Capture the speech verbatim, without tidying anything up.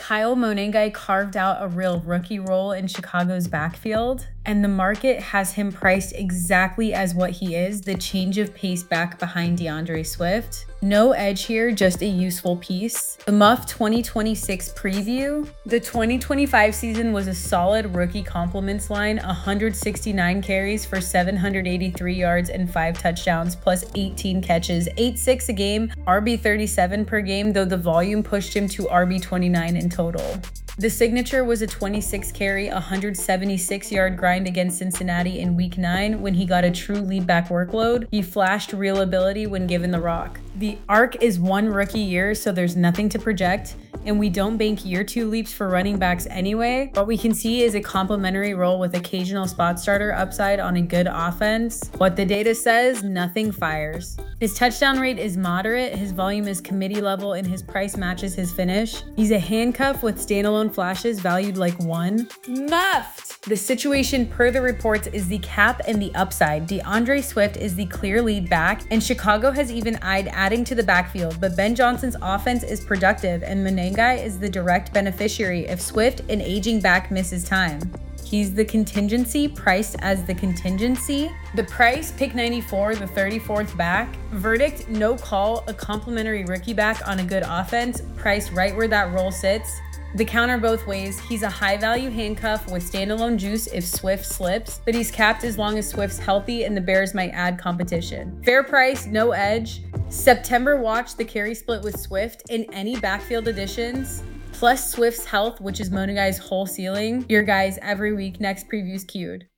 Kyle Monengai carved out a real rookie role in Chicago's backfield, and the market has him priced exactly as what he is, the change of pace back behind DeAndre Swift. No edge here, just a useful piece. The Muff twenty twenty-six preview. The twenty twenty-five season was a solid rookie compliments line, one hundred sixty-nine carries for seven hundred eighty-three yards and five touchdowns, plus eighteen catches, eight six a game, R B thirty-seven per game, though the volume pushed him to R B twenty-nine in total. The signature was a twenty-six carry, one hundred seventy-six yard grind against Cincinnati in week nine when he got a true lead back workload. He flashed real ability when given the rock. The arc is one rookie year, so there's nothing to project, and we don't bank year two leaps for running backs anyway. What we can see is a complementary role with occasional spot starter upside on a good offense. What the data says, nothing fires. His touchdown rate is moderate, his volume is committee level, and his price matches his finish. He's a handcuff with standalone flashes valued like one. Muffed! The situation per the reports is the cap and the upside. DeAndre Swift is the clear lead back, and Chicago has even eyed adding to the backfield, but Ben Johnson's offense is productive, and Monengai is the direct beneficiary if Swift, an aging back, misses time. He's the contingency, priced as the contingency. The price, pick ninety-four, the thirty-fourth back. Verdict, no call, a complimentary rookie back on a good offense, priced right where that role sits. The counter both ways, he's a high-value handcuff with standalone juice if Swift slips, but he's capped as long as Swift's healthy and the Bears might add competition. Fair price, no edge. September watch the carry split with Swift in any backfield additions, plus Swift's health, which is Monengai's whole ceiling. Your guys every week, next previews queued.